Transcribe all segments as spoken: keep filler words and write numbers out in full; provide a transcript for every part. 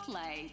Spotlight.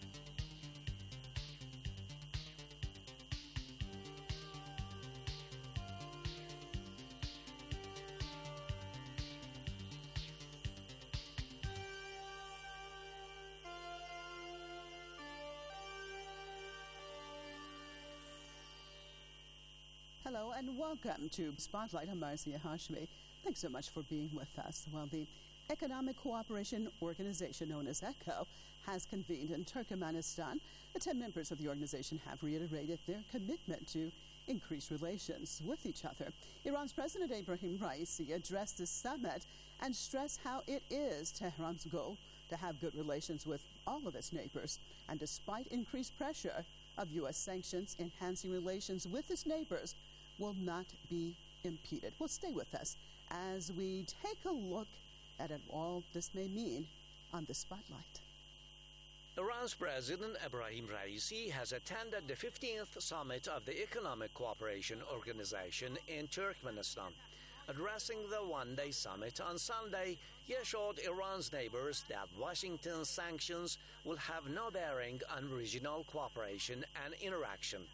Hello and welcome to Spotlight. I'm Marcia Hashmi. Thanks so much for being with us. Well, the Economic Cooperation Organization, known as ECO, has convened in Turkmenistan. The ten members of the organization have reiterated their commitment to increase relations with each other. Iran's President Ebrahim Raisi addressed the summit and stressed how it is Tehran's goal to have good relations with all of its neighbors. And despite increased pressure of U S sanctions, enhancing relations with its neighbors will not be impeded. Well, stay with us as we take a look at what all this may mean on the Spotlight. Iran's President Ebrahim Raisi has attended the fifteenth summit of the Economic Cooperation Organization in Turkmenistan. Addressing the one-day summit on Sunday, he assured Iran's neighbors that Washington's sanctions will have no bearing on regional cooperation and interaction.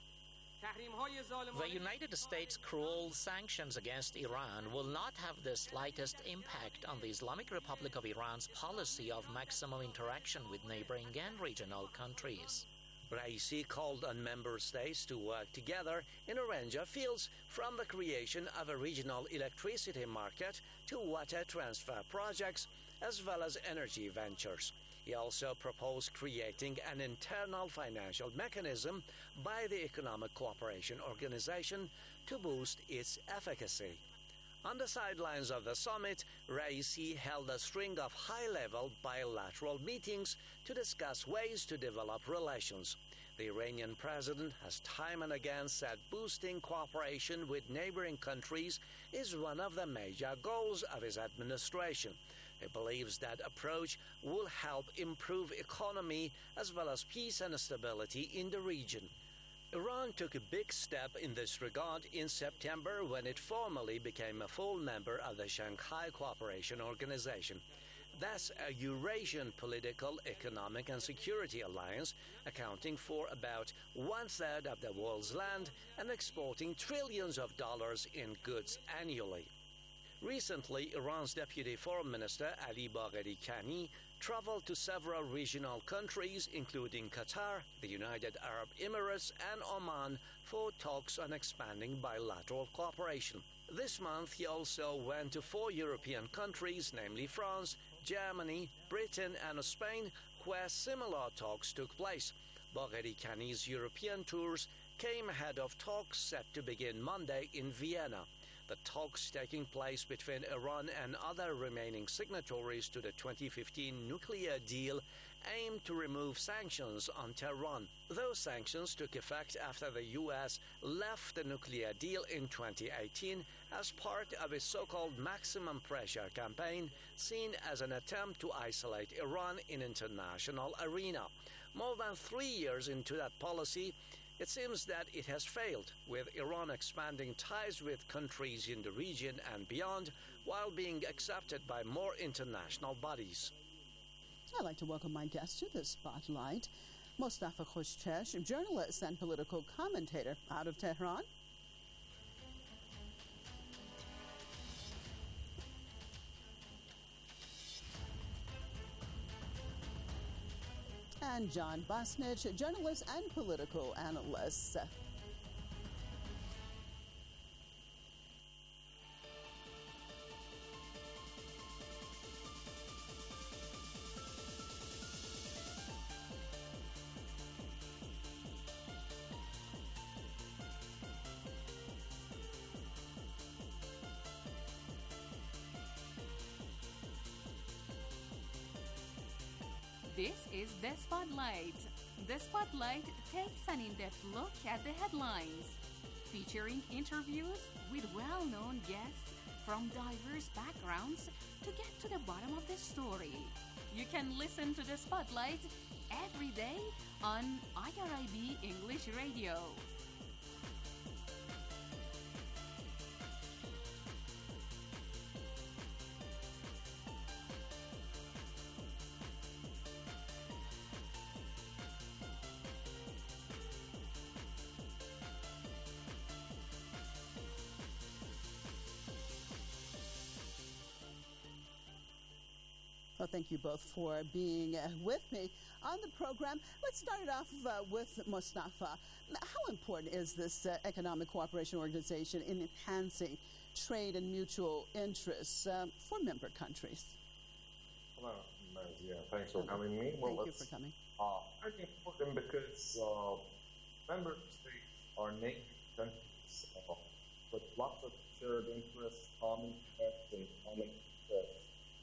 The United States' cruel sanctions against Iran will not have the slightest impact on the Islamic Republic of Iran's policy of maximum interaction with neighboring and regional countries. Raisi called on member states to work together in a range of fields, from the creation of a regional electricity market to water transfer projects, as well as energy ventures. He also proposed creating an internal financial mechanism by the Economic Cooperation Organization to boost its efficacy. On the sidelines of the summit, Raisi held a string of high-level bilateral meetings to discuss ways to develop relations. The Iranian president has time and again said boosting cooperation with neighboring countries is one of the major goals of his administration. He believes that approach will help improve economy as well as peace and stability in the region. Iran took a big step in this regard in September when it formally became a full member of the Shanghai Cooperation Organization. That's a Eurasian political, economic and security alliance accounting for about one-third of the world's land and exporting trillions of dollars in goods annually. Recently, Iran's Deputy Foreign Minister Ali Bagheri Kani traveled to several regional countries, including Qatar, the United Arab Emirates, and Oman, for talks on expanding bilateral cooperation. This month, he also went to four European countries, namely France, Germany, Britain, and Spain, where similar talks took place. Bagheri Kani's European tours came ahead of talks set to begin Monday in Vienna. The talks taking place between Iran and other remaining signatories to the twenty fifteen nuclear deal aim to remove sanctions on Tehran. Those sanctions took effect after the U S left the nuclear deal in twenty eighteen as part of its so-called maximum pressure campaign, seen as an attempt to isolate Iran in international arena. More than three years into that policy, it seems that it has failed, with Iran expanding ties with countries in the region and beyond, while being accepted by more international bodies. I'd like to welcome my guest to the Spotlight, Mostafa Khoshchesh, journalist and political commentator out of Tehran. And John Bosnich, journalist and political analyst. This is The Spotlight. The Spotlight takes an in-depth look at the headlines, featuring interviews with well-known guests from diverse backgrounds to get to the bottom of the story. You can listen to The Spotlight every day on I R I B English Radio. Well, thank you both for being uh, with me on the program. Let's start it off uh, with Mostafa. How important is this uh, Economic Cooperation Organization in enhancing trade and mutual interests uh, for member countries? Hello, Marzia. Thanks for having me. Well, thank you for coming. Uh, I think important because uh, member states are neighboring countries uh, with lots of shared interests, common interests, and common interests.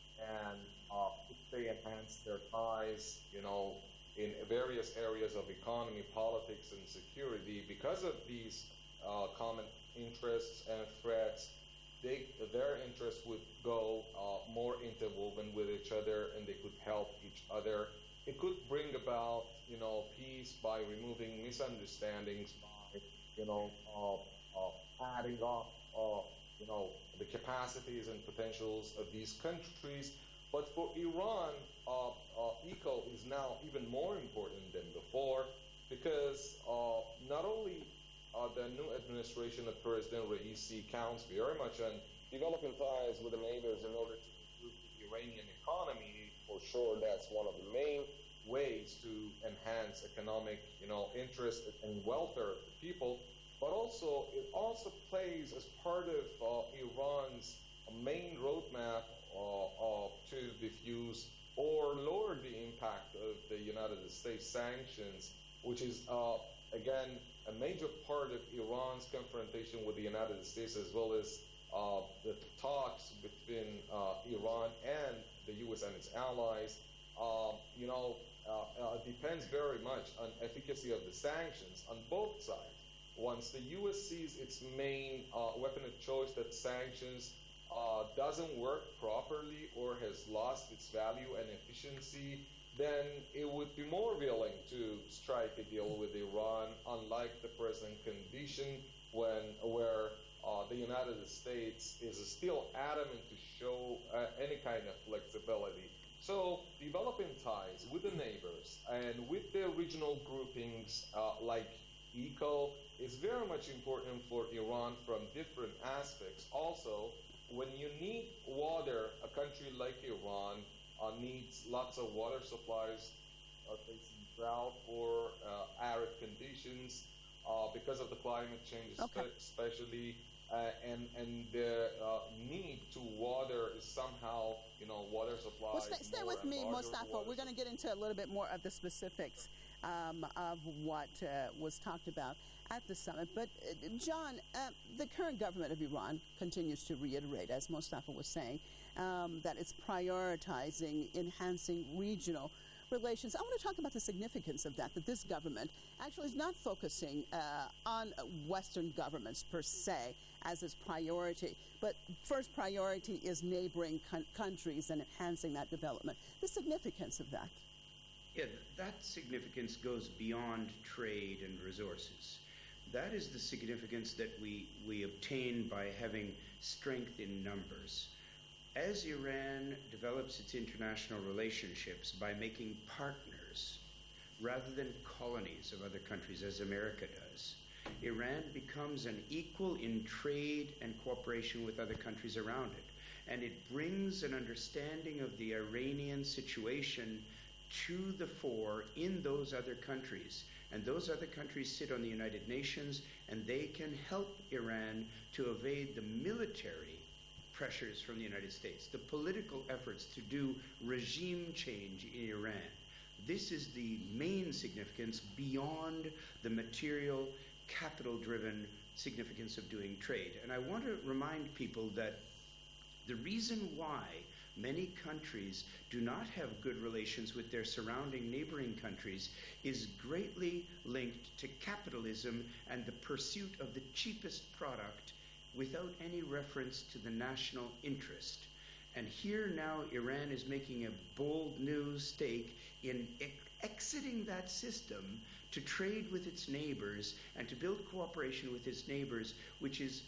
And uh, if they enhance their ties, you know, in various areas of economy, politics, and security, because of these uh, common interests and threats, they, their interests would go uh, more interwoven with each other, and they could help each other. It could bring about, you know, peace by removing misunderstandings, by, you know, uh, uh, adding up, uh, you know, the capacities and potentials of these countries. But for Iran, uh, uh, ECO is now even more important than before because uh, not only uh, the new administration of President Raisi counts very much on developing ties with the neighbors in order to improve the Iranian economy. For sure, that's one of the main ways to enhance economic, you know, interest and welfare of the people. But also, it also plays as part of uh, Iran's main roadmap uh, uh, to diffuse or lower the impact of the United States sanctions, which is, uh, again, a major part of Iran's confrontation with the United States, as well as uh, the talks between uh, Iran and the U S and its allies. Uh, you know, uh, uh, depends very much on efficacy of the sanctions on both sides. Once the U S sees its main uh, weapon of choice, that sanctions uh, doesn't work properly or has lost its value and efficiency, then it would be more willing to strike a deal with Iran, unlike the present condition when where uh, the United States is still adamant to show uh, any kind of flexibility. So developing ties with the neighbors and with the regional groupings uh, like ECO is very much important for Iran from different aspects. Also, when you need water, a country like Iran uh, needs lots of water supplies, uh, facing drought or uh, arid conditions uh, because of the climate change, okay. especially, uh, and and the uh, need to water is somehow, you know, water supplies. Well, stay, stay with me, Mostafa. We're going to get into a little bit more of the specifics um, of what uh, was talked about at the summit. But, uh, John, uh, the current government of Iran continues to reiterate, as Mostafa was saying, um, that it's prioritizing enhancing regional relations. I want to talk about the significance of that, that this government actually is not focusing uh, on Western governments per se as its priority, but first priority is neighboring con- countries and enhancing that development. The significance of that. Yeah, that significance goes beyond trade and resources. That is the significance that we, we obtain by having strength in numbers. As Iran develops its international relationships by making partners rather than colonies of other countries, as America does, Iran becomes an equal in trade and cooperation with other countries around it. And it brings an understanding of the Iranian situation to the fore in those other countries. And those other countries sit on the United Nations, and they can help Iran to evade the military pressures from the United States, the political efforts to do regime change in Iran. This is the main significance beyond the material, capital-driven significance of doing trade. And I want to remind people that the reason why many countries do not have good relations with their surrounding neighboring countries is greatly linked to capitalism and the pursuit of the cheapest product without any reference to the national interest. And here now Iran is making a bold new stake in ex- exiting that system to trade with its neighbors and to build cooperation with its neighbors, which is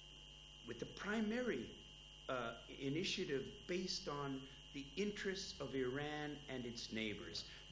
with the primary uh, initiative based on the interests of Iran and its neighbors.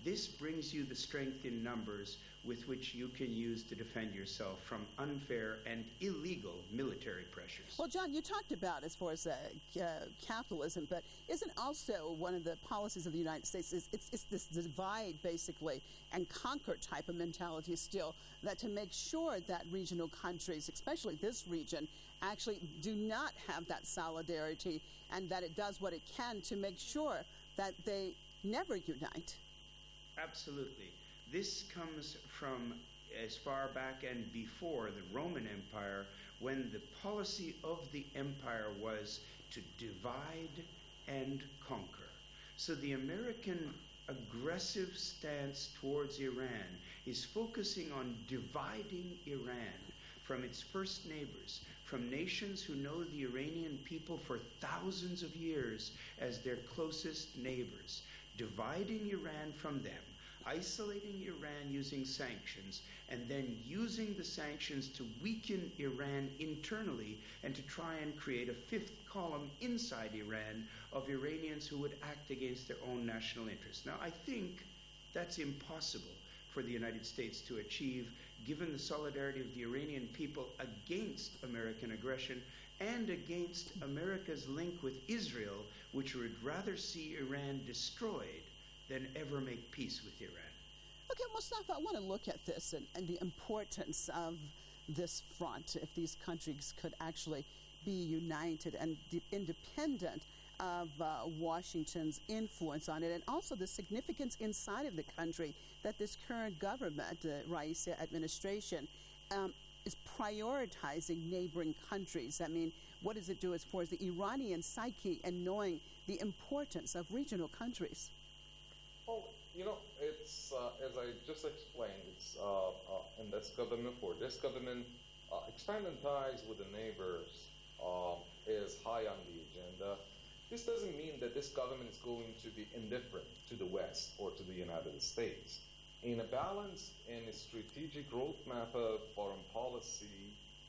This brings you the strength in numbers with which you can use to defend yourself from unfair and illegal military pressures. Well, John, you talked about as far as uh, uh, capitalism, but isn't also one of the policies of the United States is it's, it's this divide, basically, and conquer type of mentality still, that to make sure that regional countries, especially this region, actually do not have that solidarity, and that it does what it can to make sure that they never unite? Absolutely. This comes from as far back and before the Roman Empire, when the policy of the empire was to divide and conquer. So the American aggressive stance towards Iran is focusing on dividing Iran from its first neighbors, from nations who know the Iranian people for thousands of years as their closest neighbors, dividing Iran from them, isolating Iran using sanctions, and then using the sanctions to weaken Iran internally and to try and create a fifth column inside Iran of Iranians who would act against their own national interests. Now, I think that's impossible for the United States to achieve, given the solidarity of the Iranian people against American aggression and against America's link with Israel, which would rather see Iran destroyed than ever make peace with Iran. Okay, Mustafa, I want to look at this and, and the importance of this front, if these countries could actually be united and de- independent of uh, Washington's influence on it, and also the significance inside of the country that this current government, the Raisi administration, um, is prioritizing neighboring countries. I mean, what does it do as far as the Iranian psyche and knowing the importance of regional countries? Well, you know, it's, uh, as I just explained, it's uh, uh, in this government, for this government, uh, expanding ties with the neighbors uh, is high on the agenda. This doesn't mean that this government is going to be indifferent to the West or to the United States. In a balanced and a strategic roadmap of foreign policy,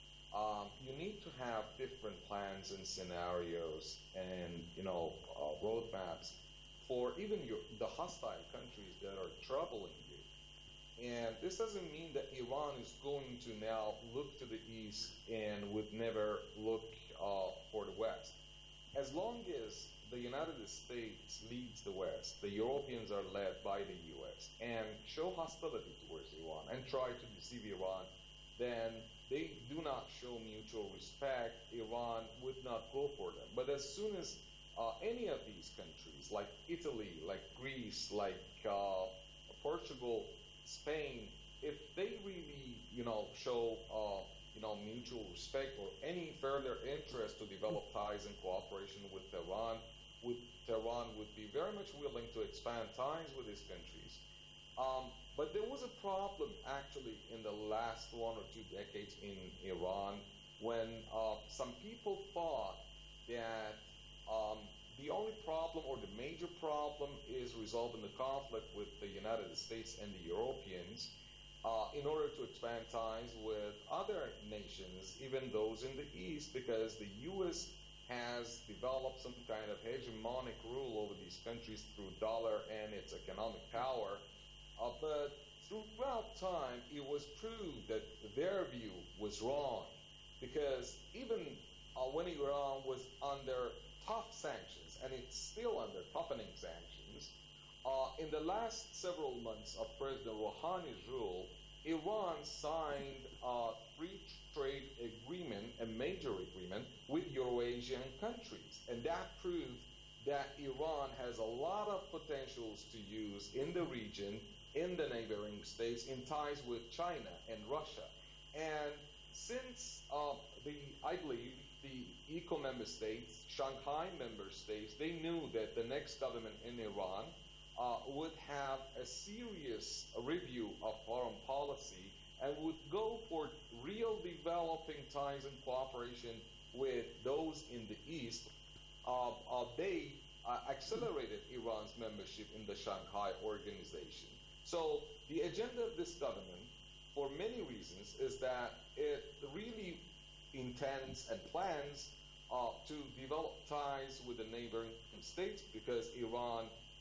um, you need to have different plans and scenarios and, you know, uh, roadmaps for even your, the hostile countries that are troubling you. And this doesn't mean that Iran is going to now look to the East and would never look uh, for the West. As long as the United States leads the West, the Europeans are led by the U S, and show hostility towards Iran and try to deceive Iran, then they do not show mutual respect. Iran would not go for them. But as soon as uh, any of these countries, like Italy, like Greece, like uh, Portugal, Spain, if they really, you know, show uh, you know, mutual respect or any further interest to develop ties and cooperation with Tehran, with Tehran would be very much willing to expand ties with these countries. Um, but there was a problem actually in the last one or two decades in Iran when uh, some people thought that um, the only problem or the major problem is resolving the conflict with the United States and the Europeans uh, in order to expand ties with other nations, even those in the East, because the U S has developed some kind of hegemonic rule over these countries through dollar and its economic power. Uh, but throughout time, it was proved that their view was wrong, because even uh, when Iran was under tough sanctions, and it's still under toughening sanctions, uh, in the last several months of President Rouhani's rule, Iran signed a free trade agreement, a major agreement, with Eurasian countries. And that proved that Iran has a lot of potentials to use in the region, in the neighboring states, in ties with China and Russia. And since uh, the, I believe, the ECO member states, Shanghai member states, they knew that the next government in Iran uh, would have a serious review of foreign policy and would go for real developing ties and cooperation with those in the East. Uh, uh, they uh, accelerated Iran's membership in the Shanghai Organization. So the agenda of this government, for many reasons, is that it really intends and plans uh, to develop ties with the neighboring states, because Iran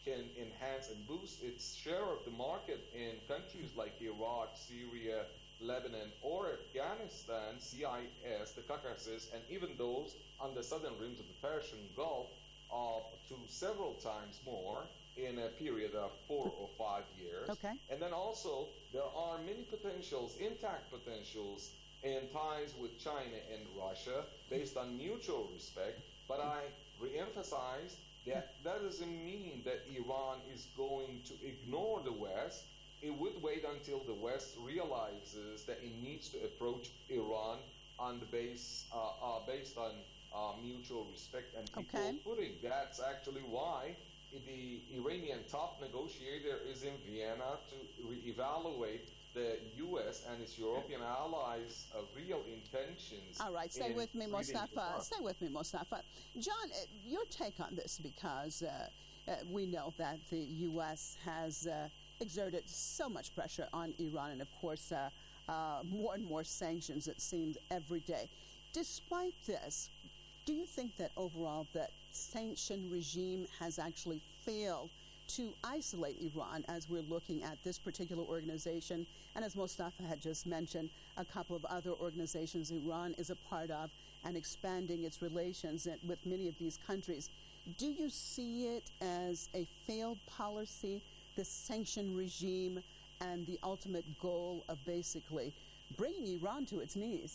can enhance and boost its share of the market in countries like Iraq, Syria, Lebanon, or Afghanistan, C I S, the Caucasus, and even those on the southern rims of the Persian Gulf, uh, to several times more in a period of four or five years. Okay. And then also, there are many potentials, intact potentials, in ties with China and Russia based on mutual respect. But I re-emphasize that that doesn't mean that Iran is going to ignore the West. It would wait until the West realizes that it needs to approach Iran on the base, uh, uh, based on uh, mutual respect and equal Okay. footing. That's actually why the Iranian top negotiator is in Vienna to reevaluate the U S and its European allies' uh, real intentions. All right, stay in with me, freedom Mostafa. Iran. Stay with me, Mostafa. John, uh, your take on this, because uh, uh, we know that the U S has uh, exerted so much pressure on Iran, and of course, uh, uh, more and more sanctions, it seems, every day. Despite this, do you think that overall that sanction regime has actually failed to isolate Iran, as we're looking at this particular organization, and as Mostafa had just mentioned, a couple of other organizations Iran is a part of, and expanding its relations with many of these countries? Do you see it as a failed policy, the sanction regime, and the ultimate goal of basically bringing Iran to its knees?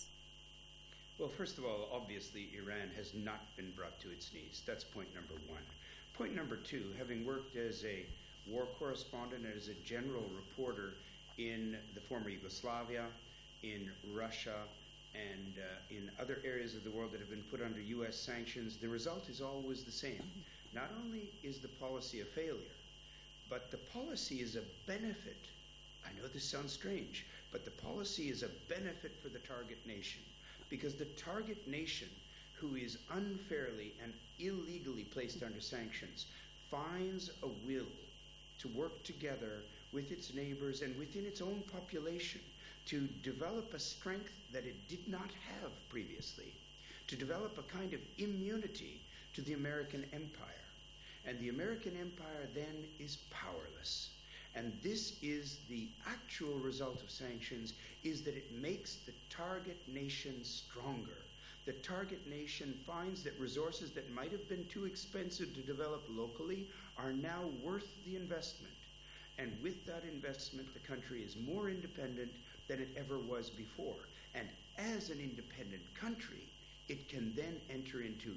Well, first of all, obviously, Iran has not been brought to its knees. That's point number one. Point number two, having worked as a war correspondent and as a general reporter in the former Yugoslavia, in Russia, and uh, in other areas of the world that have been put under U S sanctions, the result is always the same. Not only is the policy a failure, but the policy is a benefit. I know this sounds strange, but the policy is a benefit for the target nation, because the target nation who is unfairly and illegally placed under sanctions finds a will to work together with its neighbors and within its own population to develop a strength that it did not have previously, to develop a kind of immunity to the American empire. And the American empire then is powerless. And this is the actual result of sanctions, is that it makes the target nation stronger. The target nation finds that resources that might have been too expensive to develop locally are now worth the investment. And with that investment, the country is more independent than it ever was before. And as an independent country, it can then enter into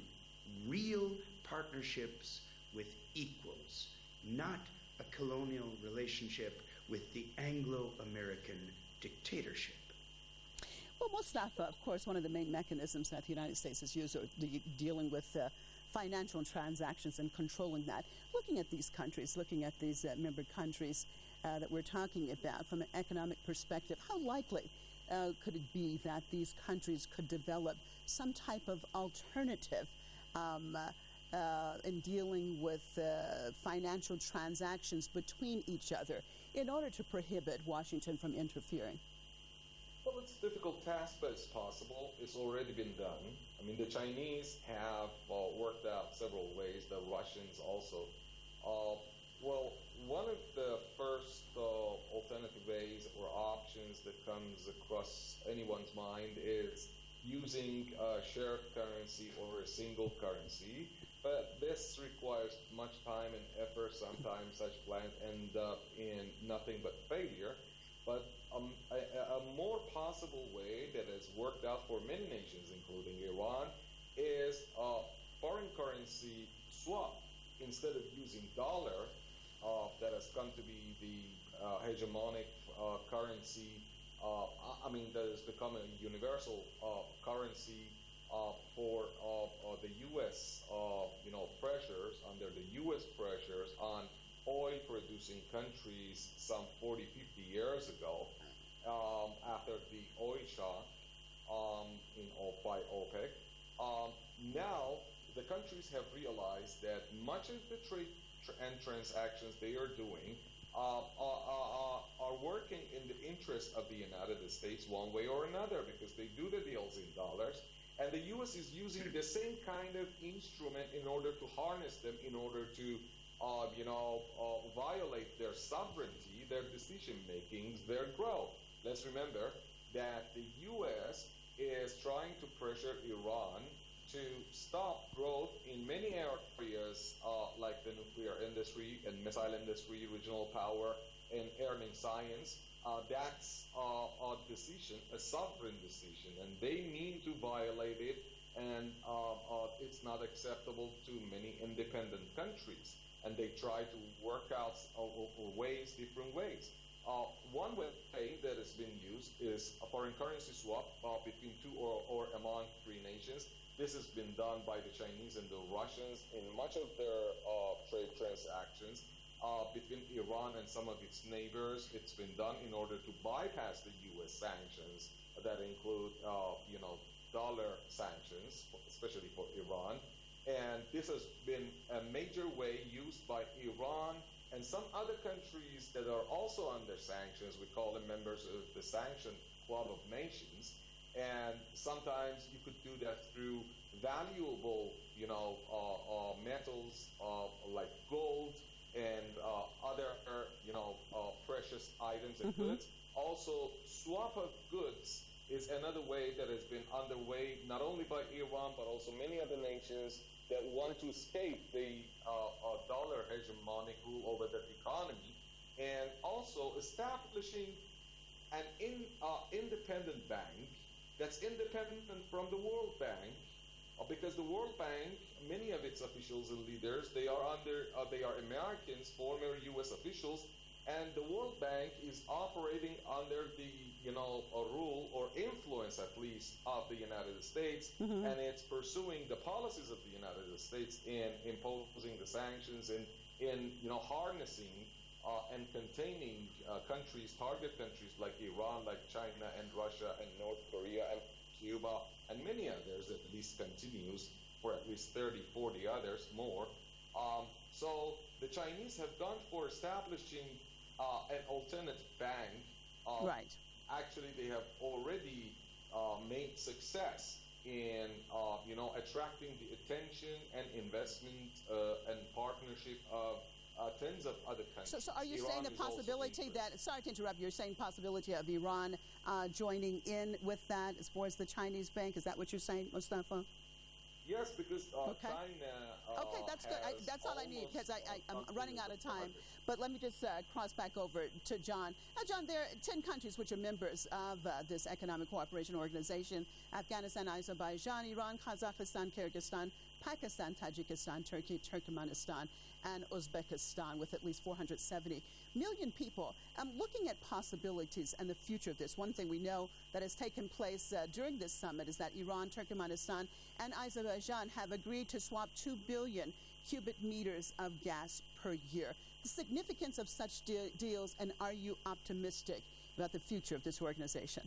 real partnerships with equals, not a colonial relationship with the Anglo-American dictatorship. Well, Mostafa, of course, one of the main mechanisms that the United States has used are de- dealing with uh, financial transactions and controlling that. Looking at these countries, looking at these uh, member countries uh, that we're talking about from an economic perspective, how likely uh, could it be that these countries could develop some type of alternative um, uh, uh, in dealing with uh, financial transactions between each other in order to prohibit Washington from interfering? Well, it's a difficult task, but it's possible. It's already been done. I mean, the Chinese have uh, worked out several ways, the Russians also. Uh, well, one of the first uh, alternative ways or options that comes across anyone's mind is using a shared currency or a single currency. But this requires much time and effort. Sometimes such plans end up in nothing but failure. But um, a, a more possible way that has worked out for many nations, including Iran, is a foreign currency swap. Instead of using dollar, uh, that has come to be the uh, hegemonic uh, currency, uh, I mean, that has become a universal uh, currency uh, for uh, uh, the U S, uh, you know, pressures, under the U S pressures on oil-producing countries some forty, fifty years ago, um, after the oil shock um, in, by OPEC. Um, now, the countries have realized that much of the trade tr- and transactions they are doing uh, are, are, are working in the interest of the United States one way or another, because they do the deals in dollars. And the U S is using the same kind of instrument in order to harness them, in order to uh, you know, uh, violate their sovereignty, their decision makings, their growth. Let's remember that the U S is trying to pressure Iran to stop growth in many areas uh, like the nuclear industry and missile industry, regional power, and earning science. Uh, that's uh, a decision, a sovereign decision, and they mean to violate it, and uh, uh, it's not acceptable to many independent countries. And they try to work out uh, ways, different ways. Uh, one way that has been used is a foreign currency swap uh, between two or, or among three nations. This has been done by the Chinese and the Russians in much of their uh, trade transactions. Uh, between Iran and some of its neighbors, it's been done in order to bypass the U S sanctions that include, uh, you know, dollar sanctions, especially for Iran. And this has been a major way used by Iran and some other countries that are also under sanctions. We call them members of the Sanction Club of Nations. And sometimes you could do that through valuable, you know, uh, uh, metals uh, like gold, and uh, other, you know, uh, precious items and mm-hmm. goods. Also, swap of goods is another way that has been underway, not only by Iran, but also many other nations that want to escape the uh, uh, dollar hegemonic rule over the economy, and also establishing an in, uh, independent bank that's independent from the World Bank, because the World Bank, many of its officials and leaders, they are under, uh, they are Americans, former U S officials, and the World Bank is operating under the, you know, a rule or influence at least of the United States, mm-hmm. and it's pursuing the policies of the United States in imposing the sanctions and in, you know, harnessing uh, and containing uh, countries, target countries like Iran, like China and Russia and North Korea and Cuba, and many others, at least continues for at least thirty, forty others more. Um, so the Chinese have gone for establishing uh, an alternate bank. Um, right. Actually, they have already uh, made success in, uh, you know, attracting the attention and investment uh, and partnership of Uh, tens of other countries. So, so are you Iran saying the possibility that, sorry to interrupt, you're saying possibility of Iran uh, joining in with that as far as the Chinese bank? Is that what you're saying, Mustafa? Yes, because uh, okay. China uh, Okay, that's good. I, that's all I need because I, I, I'm running out of time. But let me just uh, cross back over to John. Now, John, there are ten countries which are members of uh, this Economic Cooperation Organization: Afghanistan, Azerbaijan, Iran, Kazakhstan, Kyrgyzstan, Pakistan, Tajikistan, Turkey, Turkmenistan, and Uzbekistan, with at least four hundred seventy million people. Um, looking at possibilities and the future of this, one thing we know that has taken place uh, during this summit is that Iran, Turkmenistan, and Azerbaijan have agreed to swap two billion cubic meters of gas per year. The significance of such de- deals, and are you optimistic about the future of this organization?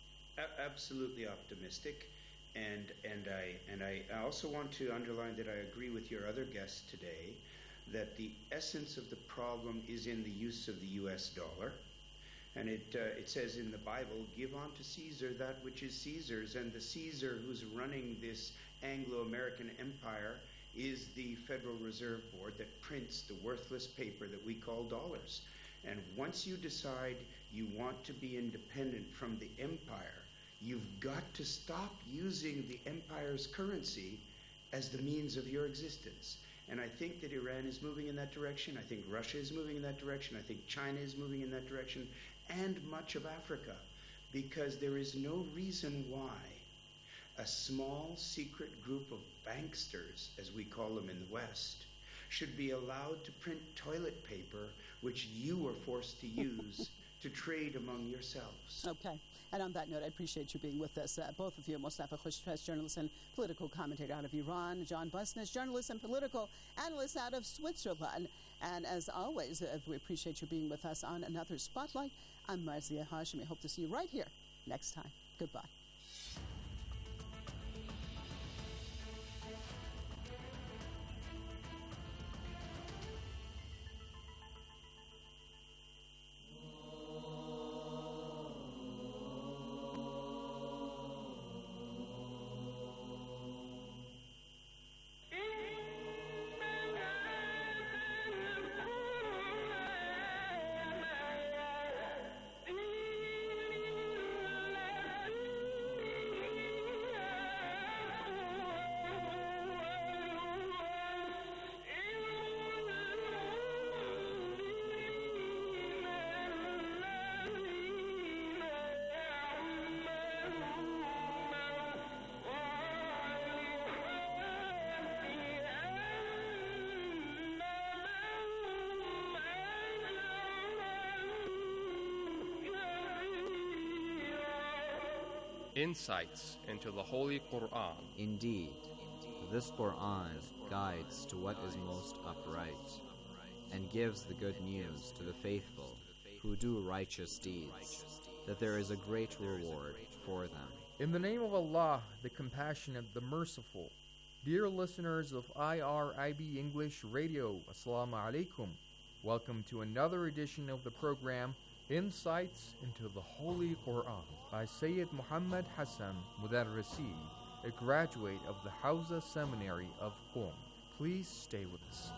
A- absolutely optimistic. And and I and I also want to underline that I agree with your other guests today that the essence of the problem is in the use of the U S dollar. And it uh, it says in the Bible, give unto Caesar that which is Caesar's, and the Caesar who's running this Anglo-American empire is the Federal Reserve Board that prints the worthless paper that we call dollars. And once you decide you want to be independent from the empire, you've got to stop using the empire's currency as the means of your existence. And I think that Iran is moving in that direction. I think Russia is moving in that direction. I think China is moving in that direction, and much of Africa, because there is no reason why a small secret group of banksters, as we call them in the West, should be allowed to print toilet paper, which you are forced to use to trade among yourselves. Okay. And on that note, I appreciate you being with us, uh, both of you. Mustafa Khushtrest, journalist and political commentator out of Iran. John Busness, journalist and political analyst out of Switzerland. And as always, uh, we appreciate you being with us on another Spotlight. I'm Marzieh Hashemi. Hope to see you right here next time. Goodbye. insights into the Holy Quran. Indeed, this Quran guides to what is most upright and gives the good news to the faithful who do righteous deeds, that there is a great reward for them. In the name of Allah, the Compassionate, the Merciful. Dear listeners of I R I B English Radio, Assalamu alaikum. Welcome to another edition of the program, Insights into the Holy Quran, by Sayyid Muhammad Hassan Mudarrisi, a graduate of the Hawza Seminary of Qom. Please stay with us.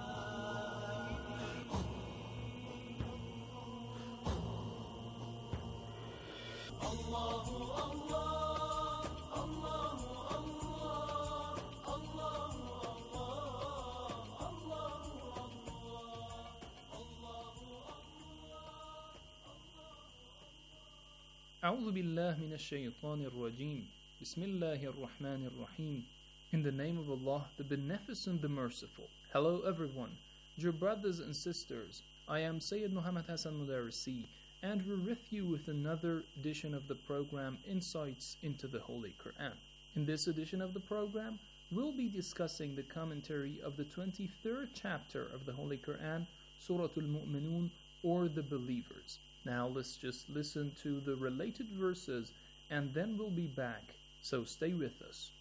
أعوذ بالله من الشيطان الرجيم بسم الله الرحمن الرحيم. In the name of Allah, the Beneficent, the Merciful. Hello everyone, dear brothers and sisters. I am Sayyid Muhammad Hassan Mudarrisi, and we're with you with another edition of the program Insights into the Holy Quran. In this edition of the program, we'll be discussing the commentary of the twenty-third chapter of the Holy Quran, Surah Al-Mu'minun, or the Believers. Now let's just listen to the related verses and then we'll be back. So stay with us.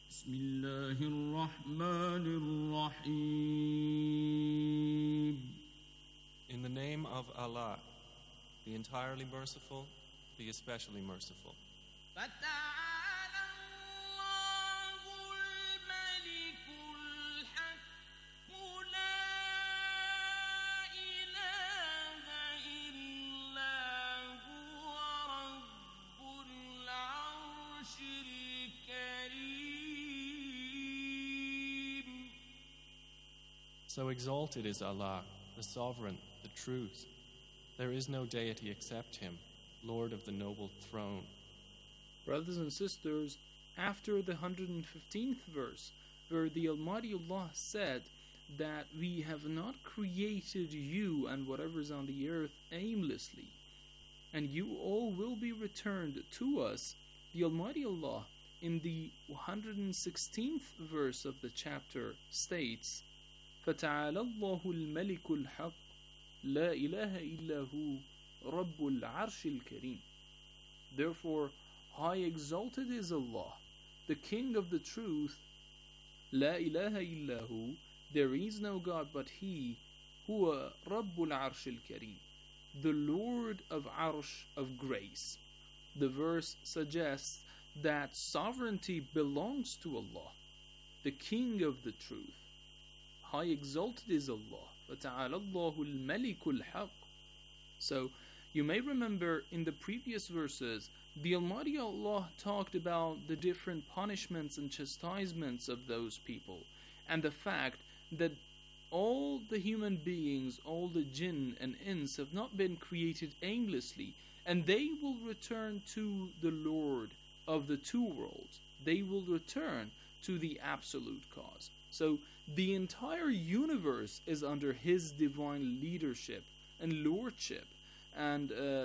In the name of Allah, the entirely merciful, the especially merciful. So exalted is Allah, the Sovereign, the Truth. There is no deity except Him, Lord of the noble throne. Brothers and sisters, after the one hundred fifteenth verse, where the Almighty Allah said that we have not created you and whatever's on the earth aimlessly, and you all will be returned to us, the Almighty Allah, in the one hundred sixteenth verse of the chapter, states, فَتَعَالَى اللَّهُ الْمَلِكُ الْحَقِّ لَا إِلَهَ إِلَّا هُ رَبُّ الْعَرْشِ الْكَرِيمِ. Therefore, high exalted is Allah, the King of the Truth. لَا إِلَهَ إِلَّا هُ, there is no God but He, هُوَ رَبُّ الْعَرْشِ الْكَرِيمِ, the Lord of Arsh, of grace. The verse suggests that sovereignty belongs to Allah, the King of the Truth. High exalted is Allah. فَتَعَالَى اللَّهُ الْمَلِكُ الْحَقِّ. So, you may remember in the previous verses, the Almighty Allah talked about the different punishments and chastisements of those people, and the fact that all the human beings, all the jinn and ins have not been created aimlessly, and they will return to the Lord of the two worlds. They will return to the absolute cause. So, the entire universe is under His divine leadership and lordship, and uh,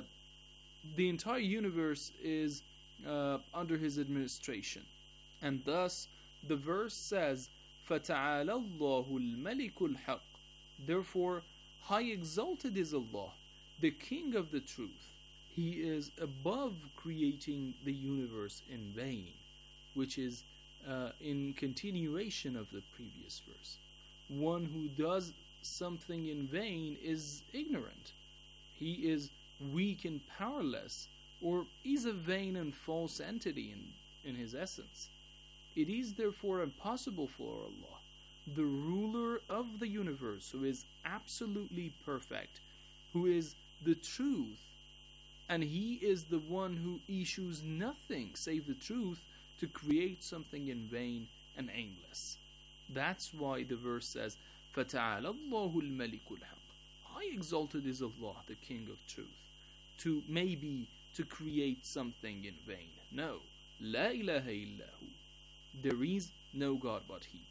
the entire universe is uh, under His administration. And thus, the verse says, فَتَعَالَى اللَّهُ الْمَلِكُ الْحَقِّ. Therefore, high exalted is Allah, the King of the Truth. He is above creating the universe in vain, which is Uh, in continuation of the previous verse. One who does something in vain is ignorant. He is weak and powerless, or is a vain and false entity in, in his essence. It is therefore impossible for Allah, the ruler of the universe, who is absolutely perfect, who is the truth, and He is the one who issues nothing save the truth, to create something in vain and aimless. That's why the verse says, فَتَعَالَى اللَّهُ الْمَلِكُ الْحَقِّ. High exalted is Allah, the King of Truth. To maybe to create something in vain. No. لَا إِلَهَ إِلَّا هُ. There is no God but He.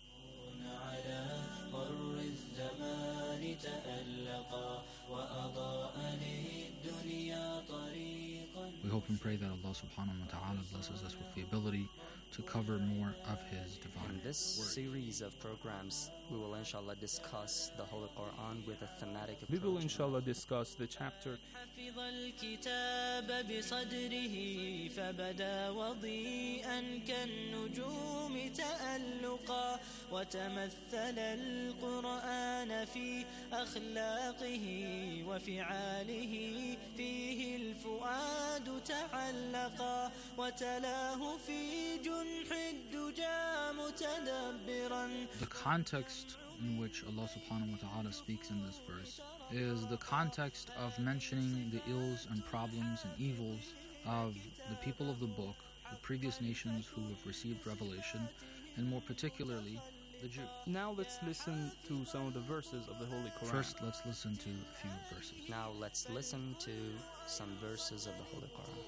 hope and pray that Allah subhanahu wa ta'ala blesses us with the ability to cover more of His divine In this word. series of programs, we will inshallah discuss the Holy Quran with a thematic approach. We will inshallah discuss the chapter حفظ الكتاب بصدره فبدا وضيئا كالنجوم تألقا وتمثل القرآن في أخلاقه وفعاله فيه الفؤاد تعلقا وتلاه في جنح الدجى متدبرا. The context in which Allah subhanahu wa ta'ala speaks in this verse is the context of mentioning the ills and problems and evils of the people of the book, the previous nations who have received revelation, and more particularly the Jews. Now let's listen to some of the verses of the Holy Quran. First, let's listen to a few verses. Now let's listen to some verses of the Holy Quran.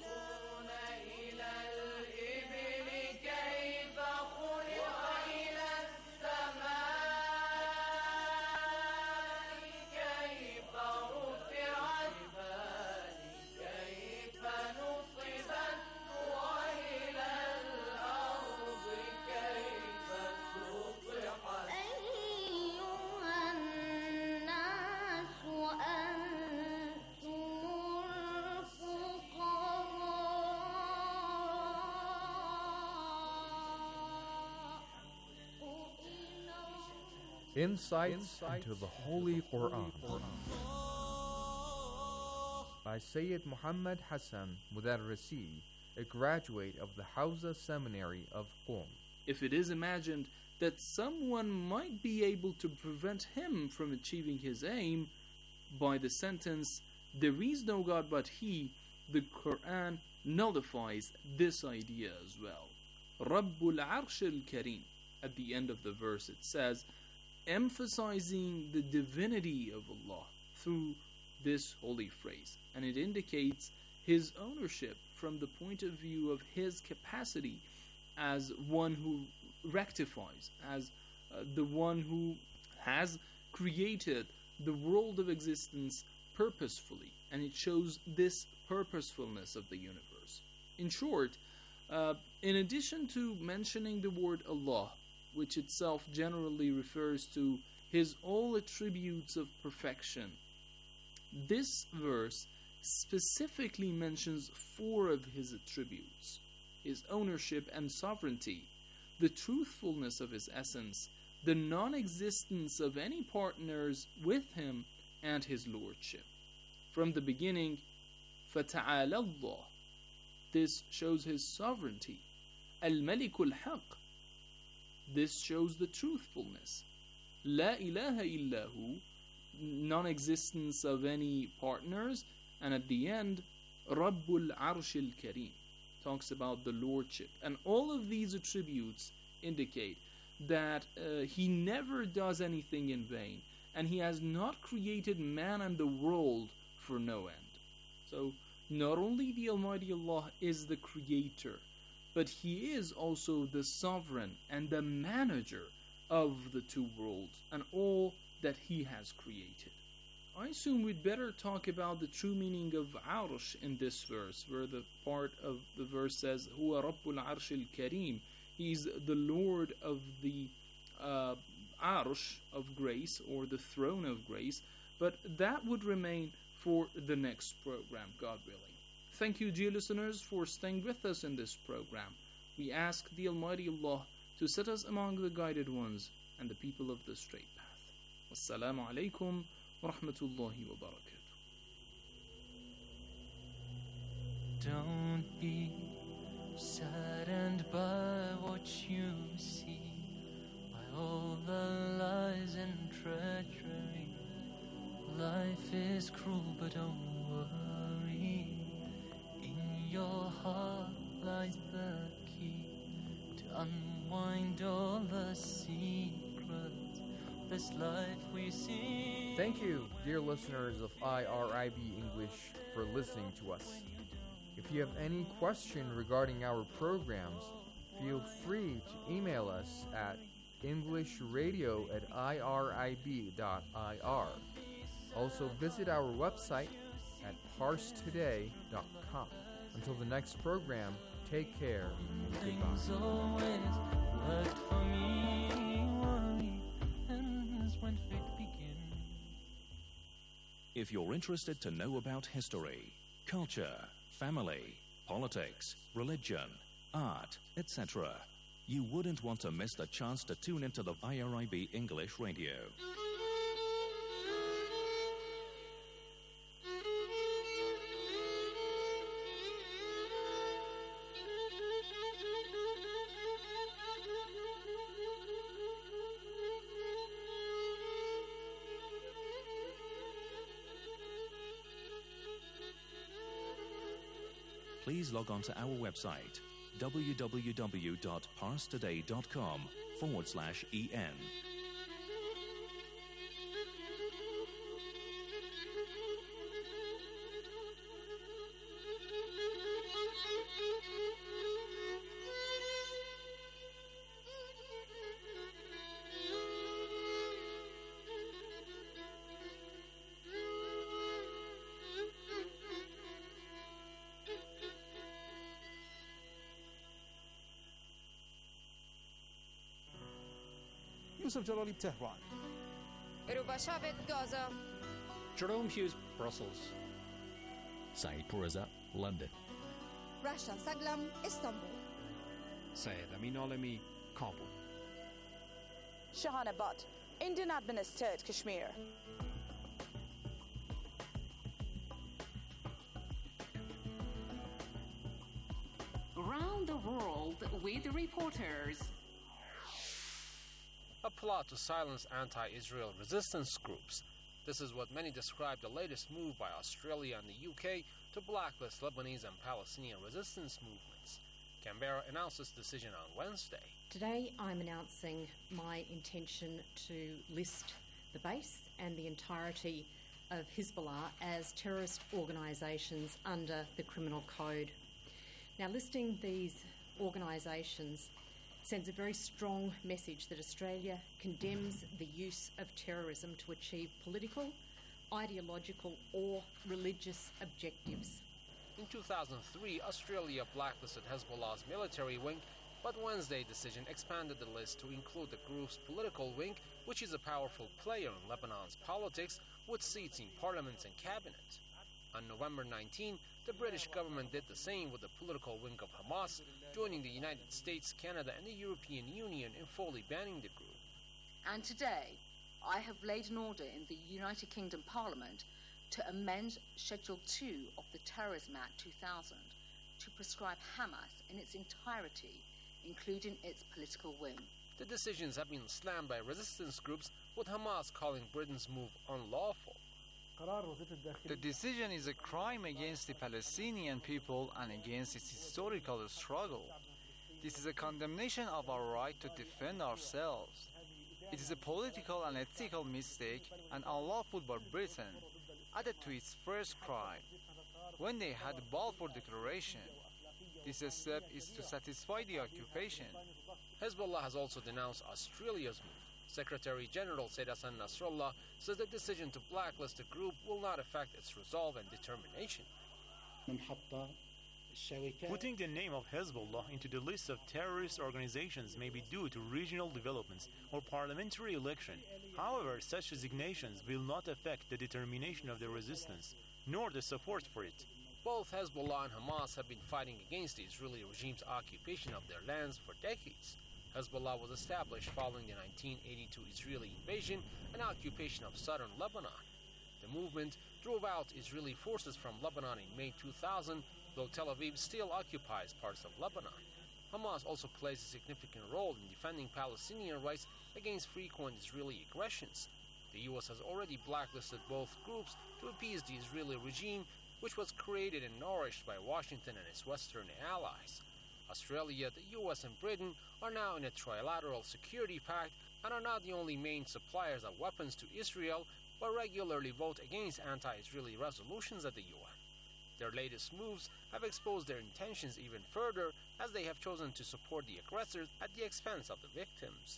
Insights into the Holy Quran by Sayyid Muhammad Hassan Mudarrisi, a graduate of the Hawza Seminary of Qom. If it is imagined that someone might be able to prevent him from achieving his aim by the sentence, "There is no God but He," the Quran nullifies this idea as well. Rabbul Arsh al-Karim. At the end of the verse it says, emphasizing the divinity of Allah through this holy phrase, and it indicates His ownership from the point of view of His capacity as one who rectifies, as uh, the one who has created the world of existence purposefully, and it shows this purposefulness of the universe. In short, uh, in addition to mentioning the word Allah, which itself generally refers to His all attributes of perfection, this verse specifically mentions four of His attributes: His ownership and sovereignty, the truthfulness of His essence, the non-existence of any partners with Him, and His lordship. From the beginning, فَتَعَالَى اللَّهُ, this shows His sovereignty. الْمَلِكُ الْحَقِّ, this shows the truthfulness. La ilaha illahu, non-existence of any partners. And at the end, Rabbul Arsh al-Karim, talks about the lordship. And all of these attributes indicate that uh, He never does anything in vain, and He has not created man and the world for no end. So not only the Almighty Allah is the creator, but He is also the sovereign and the manager of the two worlds and all that He has created. I assume we'd better talk about the true meaning of Arsh in this verse, where the part of the verse says, Huwa Rabbul Arsh al-Karim. He's the Lord of the uh, Arsh of grace, or the throne of grace, but that would remain for the next program, God willing. Thank you, dear listeners, for staying with us in this program. We ask the Almighty Allah to set us among the guided ones and the people of the straight path. Wassalamu alaikum wa rahmatullahi wa barakatuh. Don't be saddened by what you see, by all the lies and treachery. Life is cruel, but don't worry. In your heart lies the key to unwind all the secrets. This life we see. Thank you, dear listeners of I R I B English, for listening to us. If you have any question regarding our programs, feel free to email us at englishradio at irib dot ir. Also visit our website at parse today dot com. Until the next program, take care and goodbye. Always worked for me. Worry ends when fate begins. If you're interested to know about history, culture, family, politics, religion, art, et cetera, you wouldn't want to miss the chance to tune into the I R I B English Radio. Please log on to our website, w w w dot parse today dot com forward slash en. Yusuf Jalali, Tehran. Rubashavet, Gaza. Jerome Hughes, Brussels. Saeed Pourreza, London. Rasha Saglam, Istanbul. Syed Amin Alami, Kabul. Shahana Butt, Indian administered Kashmir. Around the world with reporters. A plot to silence anti-Israel resistance groups. This is what many describe the latest move by Australia and the U K to blacklist Lebanese and Palestinian resistance movements. Canberra announced this decision on Wednesday. Today I'm announcing my intention to list the base and the entirety of Hezbollah as terrorist organisations under the Criminal Code. Now, listing these organisations sends a very strong message that Australia condemns the use of terrorism to achieve political, ideological or religious objectives. In two thousand three, Australia blacklisted Hezbollah's military wing, but Wednesday's decision expanded the list to include the group's political wing, which is a powerful player in Lebanon's politics with seats in parliament and cabinet. On November nineteenth, the British government did the same with the political wing of Hamas, joining the United States, Canada, and the European Union in fully banning the group. And today, I have laid an order in the United Kingdom Parliament to amend Schedule two of the Terrorism Act two thousand to prescribe Hamas in its entirety, including its political wing. The decisions have been slammed by resistance groups, with Hamas calling Britain's move unlawful. The decision is a crime against the Palestinian people and against its historical struggle. This is a condemnation of our right to defend ourselves. It is a political and ethical mistake and unlawful by Britain, added to its first crime, when they had the Balfour Declaration. This step is to satisfy the occupation. Hezbollah has also denounced Australia's move. Secretary General Said Hassan Nasrallah says the decision to blacklist the group will not affect its resolve and determination. Putting the name of Hezbollah into the list of terrorist organizations may be due to regional developments or parliamentary election. However, such designations will not affect the determination of the resistance, nor the support for it. Both Hezbollah and Hamas have been fighting against the Israeli regime's occupation of their lands for decades. Hezbollah was established following the nineteen eighty-two Israeli invasion and occupation of southern Lebanon. The movement drove out Israeli forces from Lebanon in May two thousand, though Tel Aviv still occupies parts of Lebanon. Hamas also plays a significant role in defending Palestinian rights against frequent Israeli aggressions. The U S has already blacklisted both groups to appease the Israeli regime, which was created and nourished by Washington and its Western allies. Australia, the U S, and Britain are now in a trilateral security pact and are not the only main suppliers of weapons to Israel, but regularly vote against anti-Israeli resolutions at the U N. Their latest moves have exposed their intentions even further, as they have chosen to support the aggressors at the expense of the victims.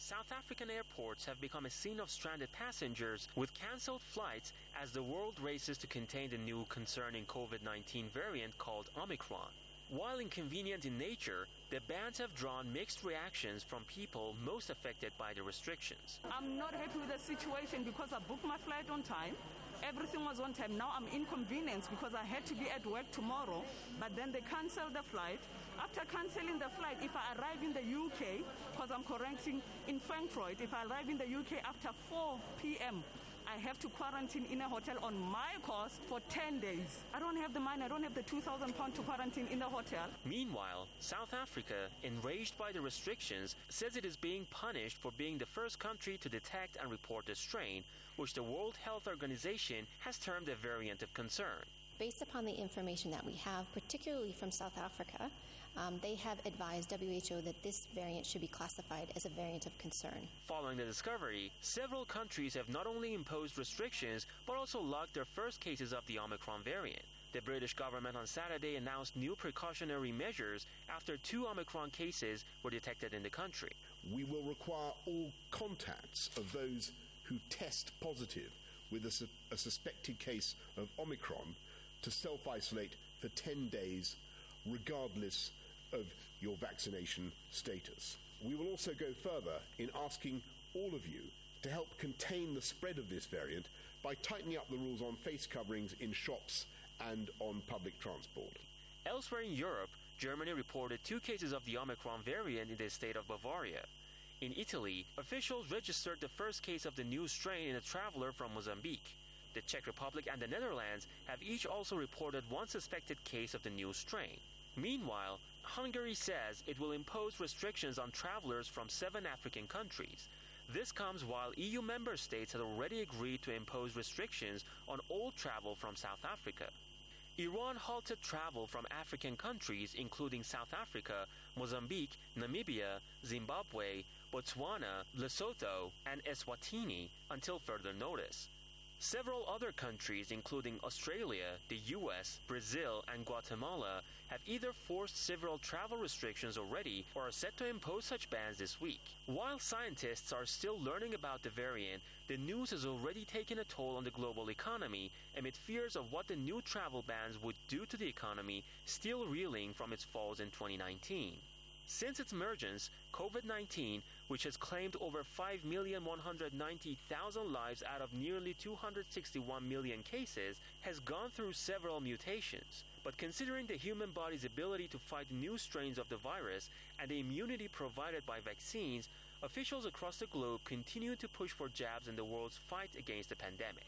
South African airports have become a scene of stranded passengers with cancelled flights as the world races to contain the new concerning COVID nineteen variant called Omicron. While inconvenient in nature, the bans have drawn mixed reactions from people most affected by the restrictions. I'm not happy with the situation because I booked my flight on time. Everything was on time. Now I'm inconvenienced because I had to be at work tomorrow, but then they canceled the flight. After cancelling the flight, if I arrive in the U K, because I'm quarantining in Frankfurt, if I arrive in the U K after four p.m., I have to quarantine in a hotel on my cost for ten days. I don't have the money. I don't have the two thousand pounds to quarantine in the hotel. Meanwhile, South Africa, enraged by the restrictions, says it is being punished for being the first country to detect and report the strain, which the World Health Organization has termed a variant of concern. Based upon the information that we have, particularly from South Africa, um, they have advised W H O that this variant should be classified as a variant of concern. Following the discovery, several countries have not only imposed restrictions, but also logged their first cases of the Omicron variant. The British government on Saturday announced new precautionary measures after two Omicron cases were detected in the country. We will require all contacts of those who test positive with a, su- a suspected case of Omicron to self-isolate for ten days, regardless of your vaccination status. We will also go further in asking all of you to help contain the spread of this variant by tightening up the rules on face coverings in shops and on public transport. Elsewhere in Europe, Germany reported two cases of the Omicron variant in the state of Bavaria. In Italy, officials registered the first case of the new strain in a traveler from Mozambique. The Czech Republic and the Netherlands have each also reported one suspected case of the new strain. Meanwhile, Hungary says it will impose restrictions on travelers from seven African countries. This comes while E U member states had already agreed to impose restrictions on all travel from South Africa. Iran halted travel from African countries including South Africa, Mozambique, Namibia, Zimbabwe, Botswana, Lesotho, and Eswatini until further notice. Several other countries, including Australia, the U S, Brazil, and Guatemala, have either forced several travel restrictions already or are set to impose such bans this week. While scientists are still learning about the variant, the news has already taken a toll on the global economy amid fears of what the new travel bans would do to the economy, still reeling from its falls in twenty nineteen. Since its emergence, COVID nineteen, which has claimed over five million one hundred ninety thousand lives out of nearly two hundred sixty-one million cases, has gone through several mutations. But considering the human body's ability to fight new strains of the virus and the immunity provided by vaccines, officials across the globe continue to push for jabs in the world's fight against the pandemic.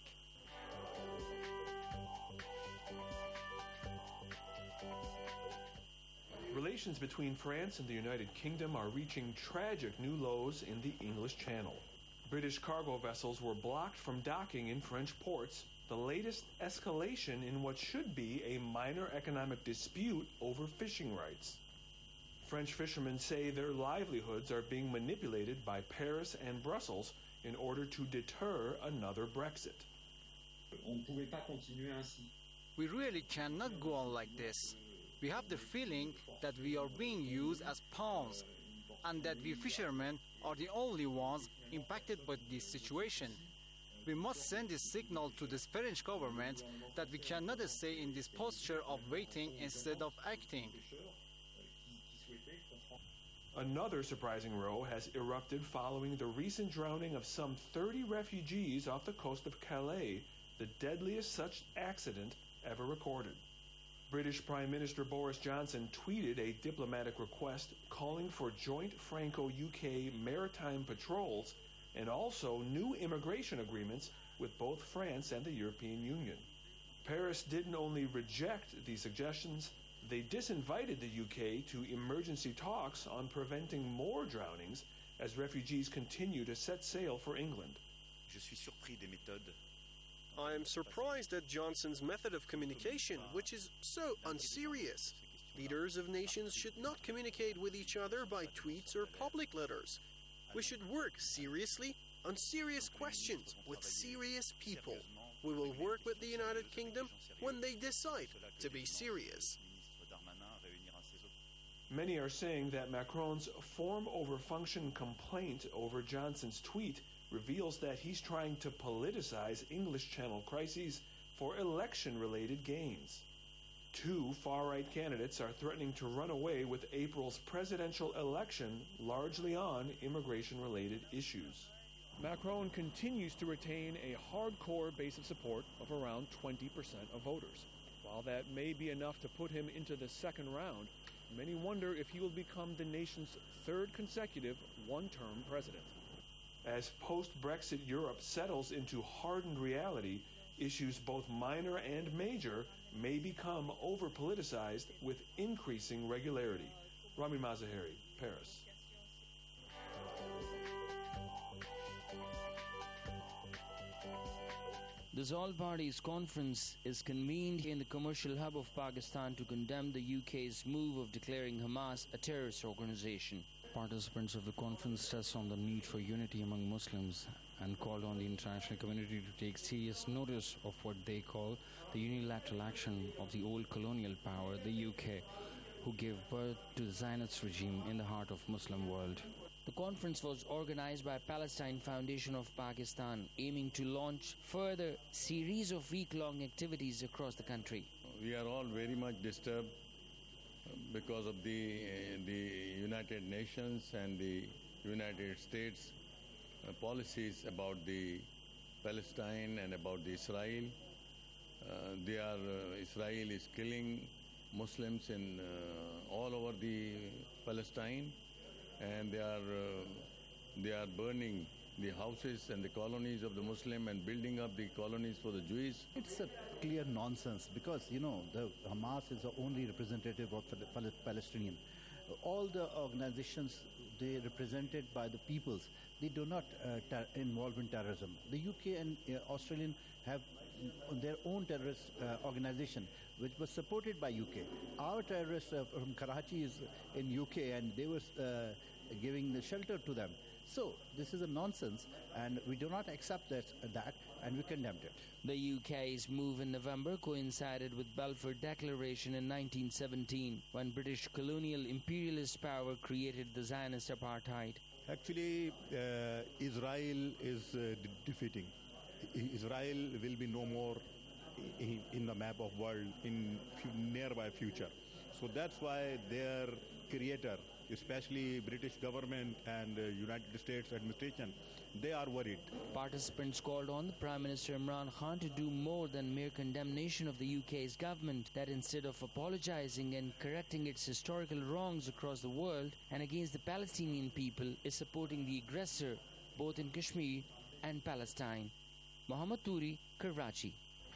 Relations between France and the United Kingdom are reaching tragic new lows in the English Channel. British cargo vessels were blocked from docking in French ports, the latest escalation in what should be a minor economic dispute over fishing rights. French fishermen say their livelihoods are being manipulated by Paris and Brussels in order to deter another Brexit. We really cannot go on like this. We have the feeling that we are being used as pawns and that we fishermen are the only ones impacted by this situation. We must send this signal to the French government that we cannot stay in this posture of waiting instead of acting. Another surprising row has erupted following the recent drowning of some thirty refugees off the coast of Calais, the deadliest such accident ever recorded. British Prime Minister Boris Johnson tweeted a diplomatic request calling for joint Franco-U K maritime patrols and also new immigration agreements with both France and the European Union. Paris didn't only reject these suggestions, they disinvited the U K to emergency talks on preventing more drownings as refugees continue to set sail for England. Je suis surpris des méthodes. I am surprised at Johnson's method of communication, which is so unserious. Leaders of nations should not communicate with each other by tweets or public letters. We should work seriously on serious questions with serious people. We will work with the United Kingdom when they decide to be serious. Many are saying that Macron's form over function complaint over Johnson's tweet reveals that he's trying to politicize English Channel crises for election-related gains. Two far-right candidates are threatening to run away with April's presidential election largely on immigration-related issues. Macron continues to retain a hardcore base of support of around twenty percent of voters. While that may be enough to put him into the second round, many wonder if he will become the nation's third consecutive one-term president. As post-Brexit Europe settles into hardened reality, issues both minor and major may become over-politicized with increasing regularity. Rami Mazaheri, Paris. This all-parties conference is convened in the commercial hub of Pakistan to condemn the U K's move of declaring Hamas a terrorist organization. Participants of the conference stressed on the need for unity among Muslims and called on the international community to take serious notice of what they call the unilateral action of the old colonial power, the U K, who gave birth to the Zionist regime in the heart of Muslim world. The conference was organized by Palestine Foundation of Pakistan, aiming to launch further series of week-long activities across the country. We are all very much disturbed because of the uh, the United Nations and the United States uh, policies about the Palestine and about the Israel. Uh, they are uh, Israel is killing Muslims in uh, all over the Palestine, and they are uh, they are burning the houses and the colonies of the Muslim and building up the colonies for the Jews. It's a clear nonsense because, you know, the Hamas is the only representative of the Palestinian. All the organizations, they represented by the peoples, they do not uh, ter- involve in terrorism. The U K and uh, Australian have their own terrorist uh, organization, which was supported by U K. Our terrorists uh, from Karachi is in U K, and they were uh, giving the shelter to them. So this is a nonsense, and we do not accept that, that, and we condemned it. The U K's move in November coincided with Balfour Declaration in nineteen seventeen, when British colonial imperialist power created the Zionist apartheid. Actually, uh, Israel is uh, de- defeating. Israel will be no more in, in the map of world in f- nearby future. So that's why their creator, especially British government and uh, United States administration, they are worried. Participants called on the Prime Minister Imran Khan to do more than mere condemnation of the U K's government, that instead of apologizing and correcting its historical wrongs across the world and against the Palestinian people, is supporting the aggressor both in Kashmir and Palestine. Mohammad Turi, Karachi.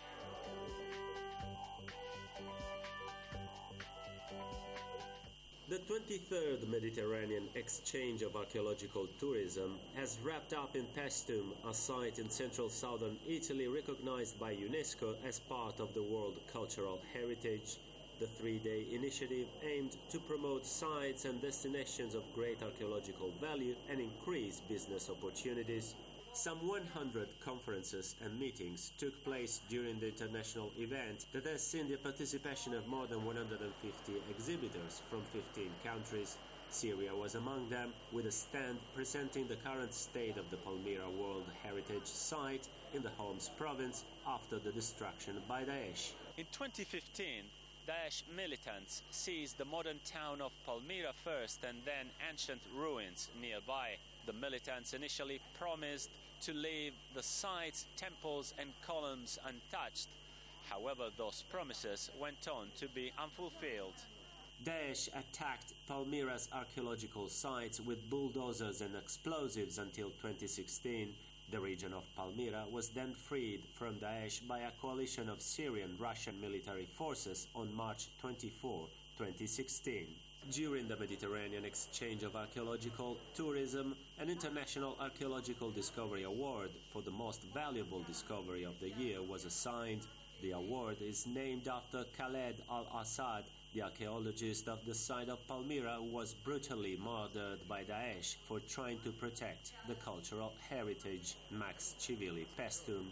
The twenty-third Mediterranean Exchange of Archaeological Tourism has wrapped up in Paestum, a site in central southern Italy recognized by UNESCO as part of the World Cultural Heritage. The three-day initiative aimed to promote sites and destinations of great archaeological value and increase business opportunities. Some one hundred conferences and meetings took place during the international event that has seen the participation of more than one hundred fifty exhibitors from fifteen countries. Syria was among them, with a stand presenting the current state of the Palmyra World Heritage Site in the Homs province after the destruction by Daesh. In twenty fifteen, Daesh militants seized the modern town of Palmyra first and then ancient ruins nearby. The militants initially promised to leave the sites, temples and columns untouched. However, those promises went on to be unfulfilled. Daesh attacked Palmyra's archaeological sites with bulldozers and explosives until twenty sixteen. The region of Palmyra was then freed from Daesh by a coalition of Syrian Russian military forces on March twenty-fourth, twenty sixteen. During the Mediterranean Exchange of Archaeological Tourism, an International Archaeological Discovery Award for the most valuable discovery of the year was assigned. The award is named after Khaled al-Assad, the archaeologist of the site of Palmyra who was brutally murdered by Daesh for trying to protect the cultural heritage. Max Chivili, Paestum.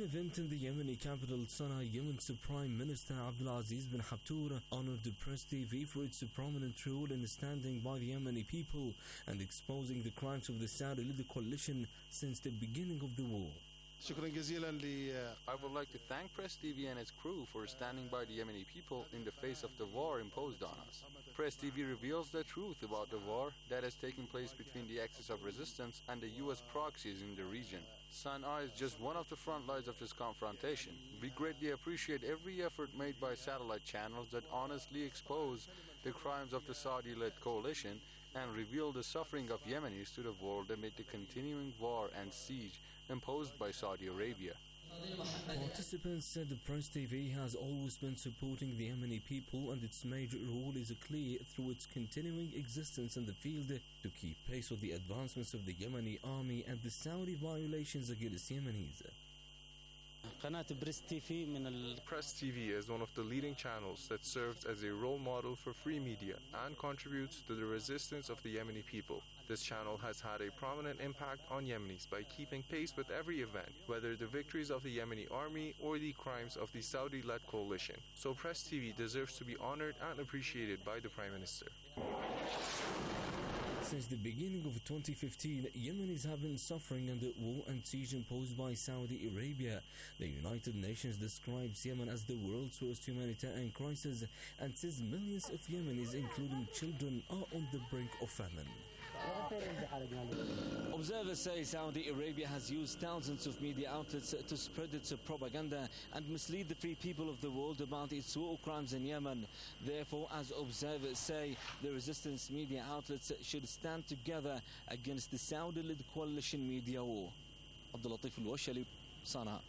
event in the Yemeni capital Sana'a, Yemen's Prime Minister Abdulaziz bin Habtour honored the Press T V for its prominent role in standing by the Yemeni people and exposing the crimes of the Saudi-led coalition since the beginning of the war. I would like to thank Press T V and its crew for standing by the Yemeni people in the face of the war imposed on us. Press T V reveals the truth about the war that has taken place between the Axis of Resistance and the U S proxies in the region. Sana'a is just one of the front lines of this confrontation. We greatly appreciate every effort made by satellite channels that honestly expose the crimes of the Saudi-led coalition and reveal the suffering of Yemenis to the world amid the continuing war and siege imposed by Saudi Arabia. Participants said the Press T V has always been supporting the Yemeni people, and its major role is clear through its continuing existence in the field to keep pace with the advancements of the Yemeni army and the Saudi violations against Yemenis. Press T V is one of the leading channels that serves as a role model for free media and contributes to the resistance of the Yemeni people. This channel has had a prominent impact on Yemenis by keeping pace with every event, whether the victories of the Yemeni army or the crimes of the Saudi-led coalition. So Press T V deserves to be honored and appreciated by the Prime Minister. Since the beginning of twenty fifteen, Yemenis have been suffering under war and siege imposed by Saudi Arabia. The United Nations describes Yemen as the world's worst humanitarian crisis and says millions of Yemenis, including children, are on the brink of famine. Observers say Saudi Arabia has used thousands of media outlets to spread its propaganda and mislead the free people of the world about its war crimes in Yemen. Therefore, as observers say, the resistance media outlets should stand together against the Saudi-led coalition media war. Abdul Latif Al-Washali, Sana'a.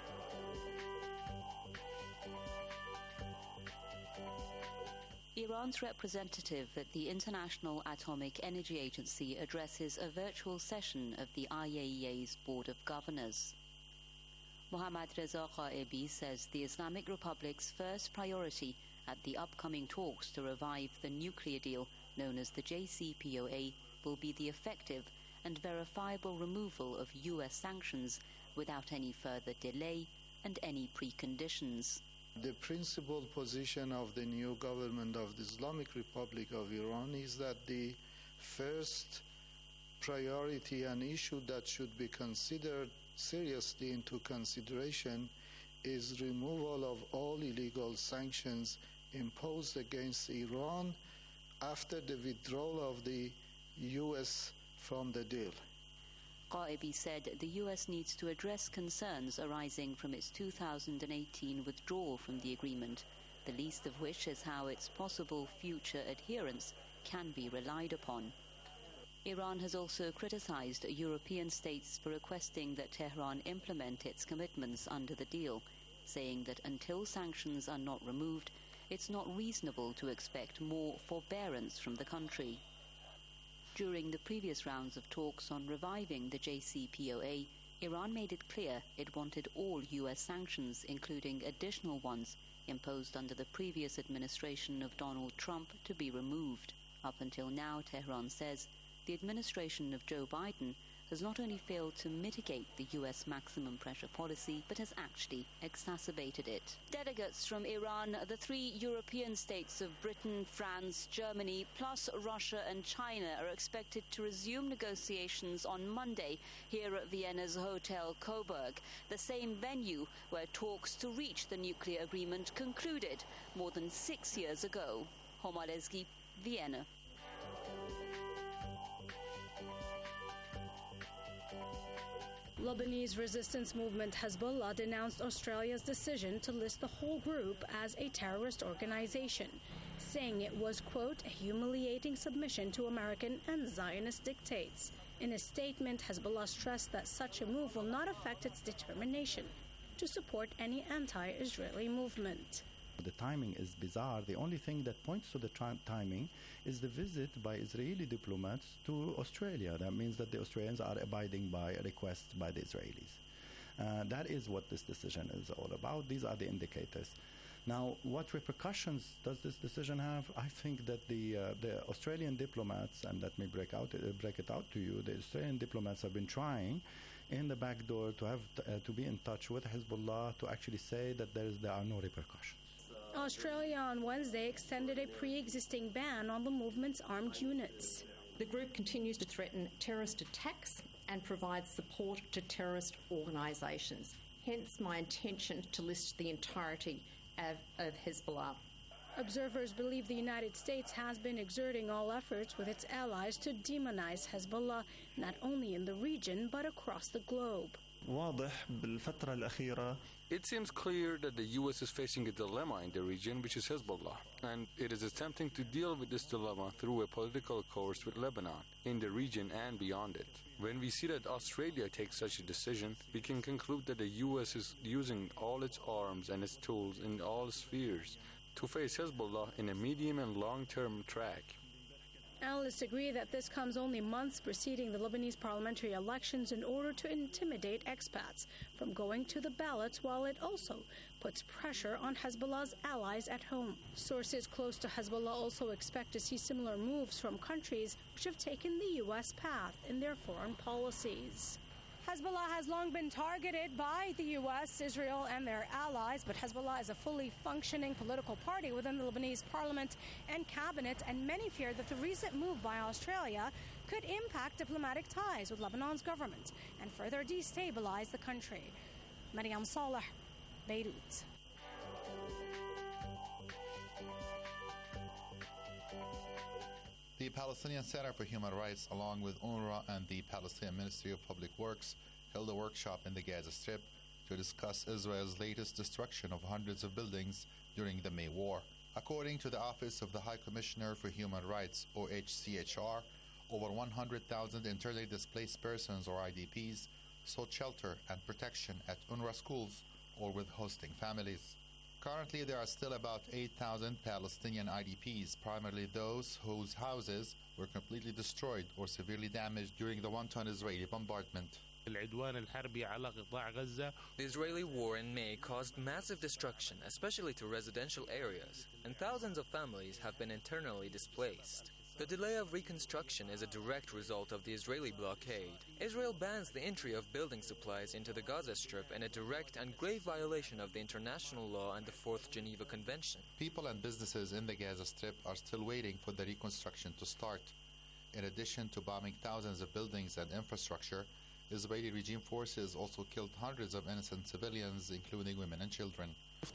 Iran's representative at the International Atomic Energy Agency addresses a virtual session of the I A E A's Board of Governors. Mohammad Reza Ghaibi says the Islamic Republic's first priority at the upcoming talks to revive the nuclear deal known as the J C P O A will be the effective and verifiable removal of U S sanctions without any further delay and any preconditions. The principal position of the new government of the Islamic Republic of Iran is that the first priority and issue that should be considered seriously into consideration is removal of all illegal sanctions imposed against Iran after the withdrawal of the U S from the deal. Ghaibi said the U S needs to address concerns arising from its two thousand eighteen withdrawal from the agreement, the least of which is how its possible future adherence can be relied upon. Iran has also criticized European states for requesting that Tehran implement its commitments under the deal, saying that until sanctions are not removed, it's not reasonable to expect more forbearance from the country. During the previous rounds of talks on reviving the J C P O A, Iran made it clear it wanted all U S sanctions, including additional ones imposed under the previous administration of Donald Trump, to be removed. Up until now, Tehran says the administration of Joe Biden has not only failed to mitigate the U S maximum pressure policy, but has actually exacerbated it. Delegates from Iran, the three European states of Britain, France, Germany, plus Russia and China are expected to resume negotiations on Monday here at Vienna's Hotel Coburg, the same venue where talks to reach the nuclear agreement concluded more than six years ago. Homar Ezgi, Vienna. Lebanese resistance movement Hezbollah denounced Australia's decision to list the whole group as a terrorist organization, saying it was, quote, a humiliating submission to American and Zionist dictates. In a statement, Hezbollah stressed that such a move will not affect its determination to support any anti-Israeli movement. The timing is bizarre. The only thing that points to the tri- timing is the visit by Israeli diplomats to Australia. That means that the Australians are abiding by a request by the Israelis. Uh, that is what this decision is all about. These are the indicators. Now, what repercussions does this decision have? I think that the uh, the Australian diplomats, and let me break out uh, break it out to you, the Australian diplomats have been trying in the back door to have t- uh, to be in touch with Hezbollah to actually say that there, is, there are no repercussions. Australia on Wednesday extended a pre-existing ban on the movement's armed units. The group continues to threaten terrorist attacks and provides support to terrorist organisations. Hence my intention to list the entirety of, of Hezbollah. Observers believe the United States has been exerting all efforts with its allies to demonize Hezbollah, not only in the region but across the globe. It seems clear that the U S is facing a dilemma in the region, which is Hezbollah, and it is attempting to deal with this dilemma through a political course with Lebanon, in the region and beyond it. When we see that Australia takes such a decision, we can conclude that the U S is using all its arms and its tools in all spheres to face Hezbollah in a medium and long-term track. Analysts agree that this comes only months preceding the Lebanese parliamentary elections in order to intimidate expats from going to the ballots, while it also puts pressure on Hezbollah's allies at home. Sources close to Hezbollah also expect to see similar moves from countries which have taken the U S path in their foreign policies. Hezbollah has long been targeted by the U S, Israel, and their allies, but Hezbollah is a fully functioning political party within the Lebanese parliament and cabinet, and many fear that the recent move by Australia could impact diplomatic ties with Lebanon's government and further destabilize the country. Mariam Saleh, Beirut. The Palestinian Center for Human Rights, along with UNRWA and the Palestinian Ministry of Public Works, held a workshop in the Gaza Strip to discuss Israel's latest destruction of hundreds of buildings during the May War. According to the Office of the High Commissioner for Human Rights, O H C H R, over one hundred thousand internally displaced persons, or I D Ps, sought shelter and protection at UNRWA schools or with hosting families. Currently, there are still about eight thousand Palestinian I D Ps, primarily those whose houses were completely destroyed or severely damaged during the wanton Israeli bombardment. The Israeli war in May caused massive destruction, especially to residential areas, and thousands of families have been internally displaced. The delay of reconstruction is a direct result of the Israeli blockade. Israel bans the entry of building supplies into the Gaza Strip in a direct and grave violation of the international law and the Fourth Geneva Convention. People and businesses in the Gaza Strip are still waiting for the reconstruction to start. In addition to bombing thousands of buildings and infrastructure, Israeli regime forces also killed hundreds of innocent civilians, including women and children.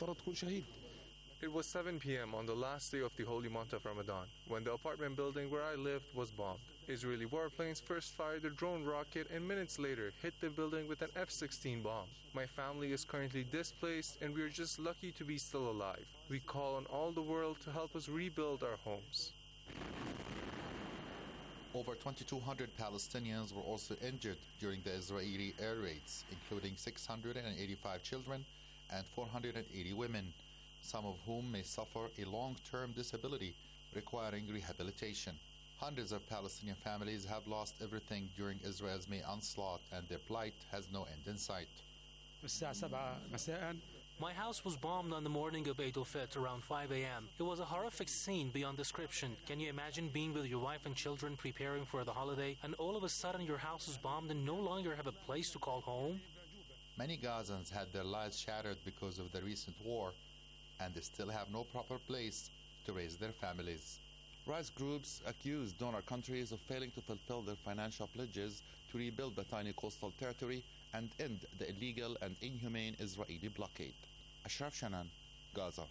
It was seven p.m. on the last day of the holy month of Ramadan, when the apartment building where I lived was bombed. Israeli warplanes first fired a drone rocket and minutes later hit the building with an F sixteen bomb. My family is currently displaced and we are just lucky to be still alive. We call on all the world to help us rebuild our homes. Over twenty-two hundred Palestinians were also injured during the Israeli air raids, including six hundred eighty-five children and four hundred eighty women, some of whom may suffer a long-term disability requiring rehabilitation. Hundreds of Palestinian families have lost everything during Israel's May onslaught, and their plight has no end in sight. My house was bombed on the morning of Eid al-Fitr around five a.m. It was a horrific scene beyond description. Can you imagine being with your wife and children preparing for the holiday, and all of a sudden your house is bombed and no longer have a place to call home? Many Gazans had their lives shattered because of the recent war, and they still have no proper place to raise their families. Rights groups accuse donor countries of failing to fulfill their financial pledges to rebuild the tiny coastal territory and end the illegal and inhumane Israeli blockade. Ashraf Shanan, Gaza.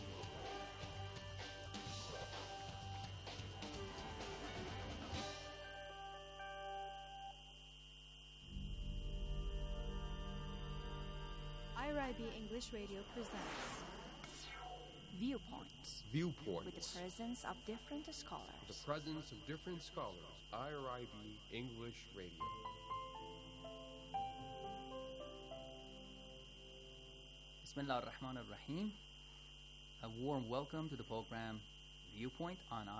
I R I B English Radio presents Viewpoints. Viewpoints. With the presence of different scholars. The presence of different scholars. I R I B English Radio. Bismillah ar-Rahman ar-Rahim. A warm welcome to the program Viewpoint on